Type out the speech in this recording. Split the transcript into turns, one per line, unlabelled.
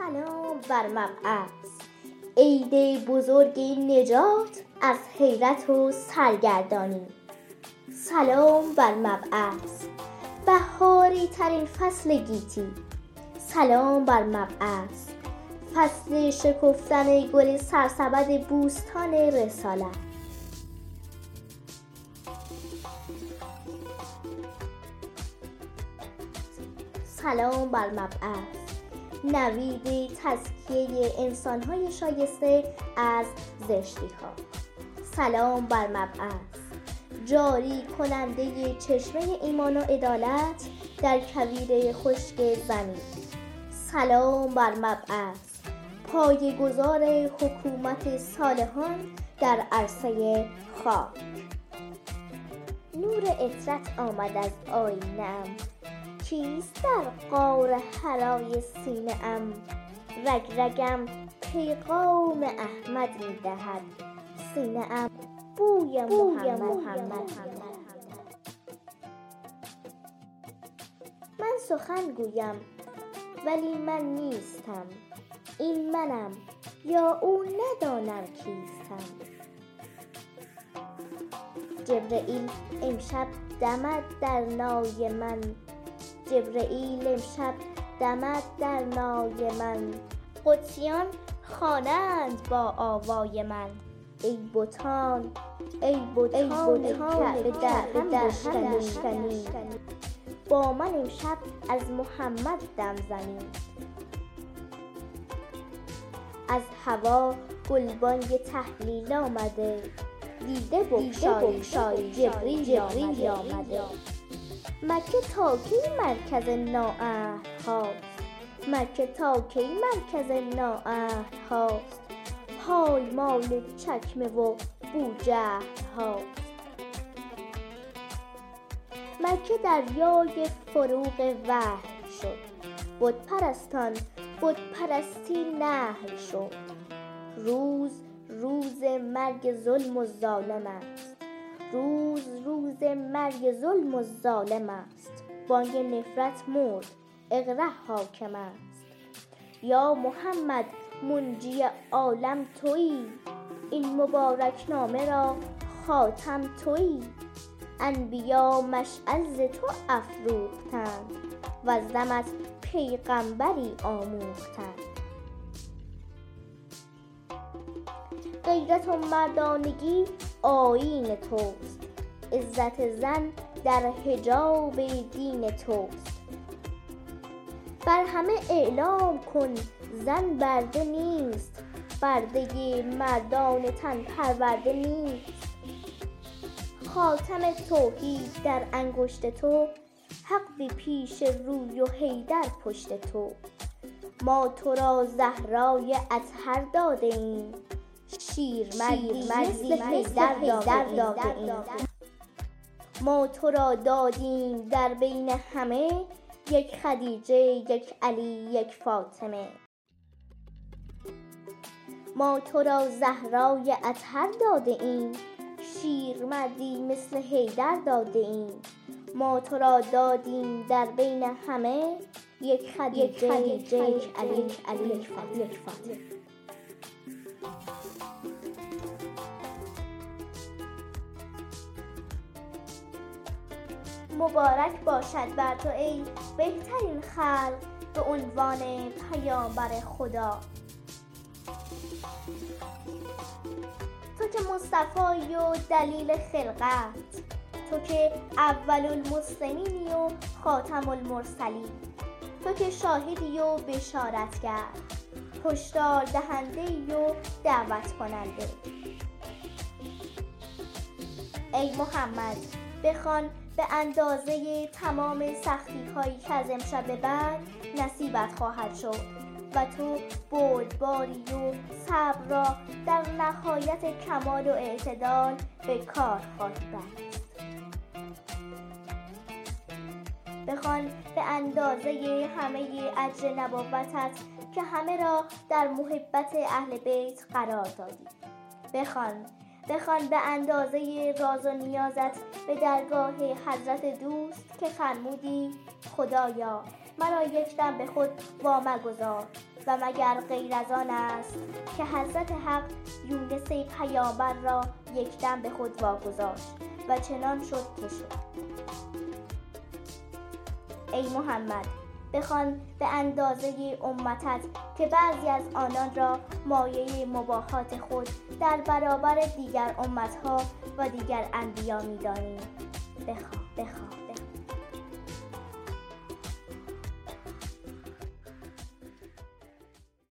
سلام بر مبعث، عید بزرگ نجات از حیرت و سرگردانی. سلام بر مبعث، بهاری ترین فصل گیتی. سلام بر مبعث، فصل شکفتن گل سرسبد بوستان رسالت. سلام بر مبعث، نوید تزکیه انسان‌های شایسته از زشتی‌ها. سلام بر مبعث، جاری کننده چشمه ایمان و عدالت در کویر خشک زمین. سلام بر مبعث، پایه‌گذار حکومت صالحان در عرصه خاک. نور عطرت آمد از آیینه‌ام، کیست در غار حرای سینه‌ام؟ رگ رگم پیغام احمد می‌دهد، سینه‌ام بوی محمد. من سخن گویم ولی من نیستم، این منم یا او ندانم کیستم. جبرئیل امشب دمد در نای من، جبرئیل امشب دمد در نای من. قدسیان خوانند با آوای من، ای بتان کعبه در هم بشکنی. با من امشب از محمد دم زنی. از هوا گلبانگ تهلیل آمده، دیده بگشای جبریل آمده. مکه تا کی مرکز نااهل هاست؟ مکه تا کی مرکز نااهل هاست؟ پایمال چکمه و بوجهل هاست. مکه دریای فروغ وحی شد، بت پرستان بت پرستی نهی شد. روز مرگ ظلم و ظالم است، روز مرگ ظلم و ظالم است. بانگ نفرت مرد، اقره حاکم است. یا محمد منجی عالم تویی، این مبارک نامه را خاتم تویی. انبیا مشعل ز تو افروختند، وز دمت پیغمبری آموختند. غیرت و مردانگی آیین توست، عزت زن در حجاب دین توست. بر همه اعلام کن زن برده نیست، برده مردان تن پرورده نیست. خاتم توحید در انگشت تو، حق به پیش روی و حیدر پشت تو. ما تو را زهرای اطهر داده ایم، شیرمردی مثل حیدر داده ایم. ما تو را دادیم در بین همه، یک خدیجه یک علی یک فاطمه. ما تو را زهرای اطهر داده ایم، شیرمردی مثل حیدر داده ایم. ما تو را دادیم در بین همه، یک خدیجه یک علی یک فاطمه. مبارک باشد بر تو ای بهترین خلق، به عنوان پیامبر خدا. تو که مصطفی و دلیل خلقت، تو که اول المسلمینی و خاتم المرسلین. تو که شاهدی و بشارتگر، هشدار دهنده‌ای و دعوت کننده. ای محمد بخوان به اندازه تمام سختی‌هایی که از امشب به بعد نصیبت خواهد شد و تو بردباری و صبر را در نهایت کمال و اعتدال به کار خواهی بست. بخوان به اندازه همه اجر نبوتت که همه را در محبت اهل بیت قرار دادی. بخوان به اندازه راز و نیازت به درگاه حضرت دوست که فرمودی خدایا مرا یک دم به خود وامگذار و مگر غیر از آن است که حضرت حق یونس پیامبر را یکدم به خود واگذاشت و چنان شد که شد. ای محمد، بخوان به اندازه امتت که بعضی از آنان را مایه مباهات خود در برابر دیگر امتها و دیگر انبیا می‌دانی. بخواه.